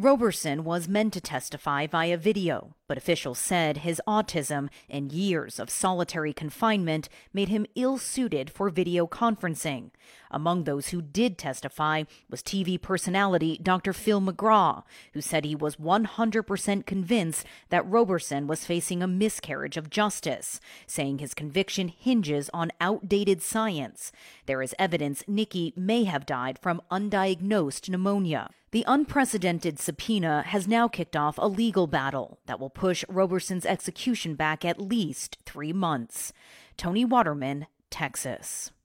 Roberson was meant to testify via video, but officials said his autism and years of solitary confinement made him ill-suited for video conferencing. Among those who did testify was TV personality Dr. Phil McGraw, who said he was 100% convinced that Roberson was facing a miscarriage of justice, saying his conviction hinges on outdated science. There is evidence Nikki may have died from undiagnosed pneumonia. The unprecedented subpoena has now kicked off a legal battle that will push Roberson's execution back at least 3 months. Tony Waterman, Texas.